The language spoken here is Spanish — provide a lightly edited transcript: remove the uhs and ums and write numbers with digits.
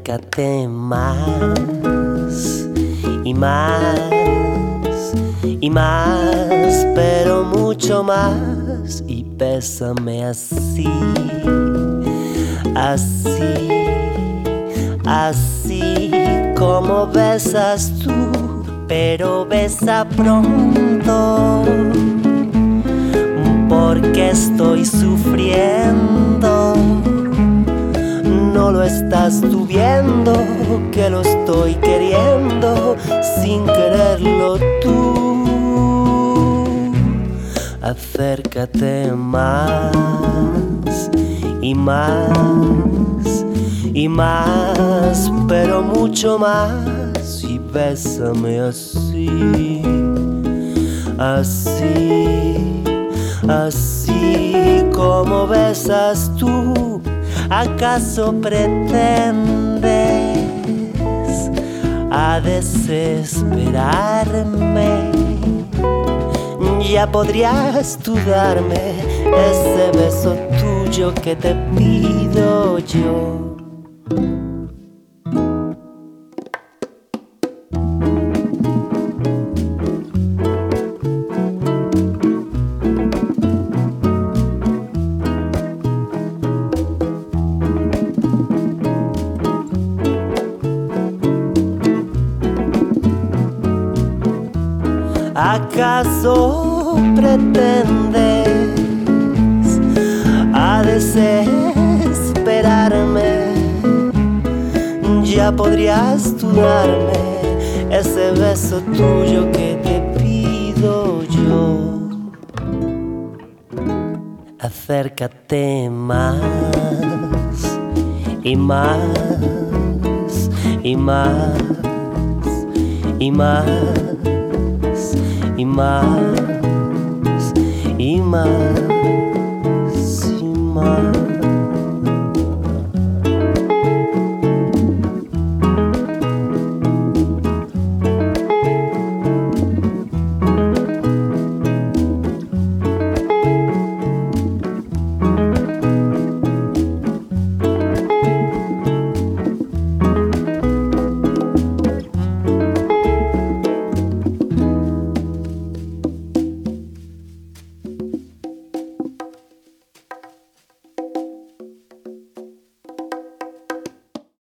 Acércate más y más y más, pero mucho más, y bésame así, así, así como besas tú, pero besa pronto, porque estoy sufriendo. No lo estás tú viendo, que lo estoy queriendo sin quererlo tú. Acércate más y más y más, pero mucho más, y bésame así, así, así como besas tú. ¿Acaso pretendes a desesperarme? Ya podrías tú darme ese beso tuyo que te pido yo. ¿Acaso pretendes a desesperarme? Ya podrías tú darme ese beso tuyo que te pido yo. Acércate más y más y más y más y más y más.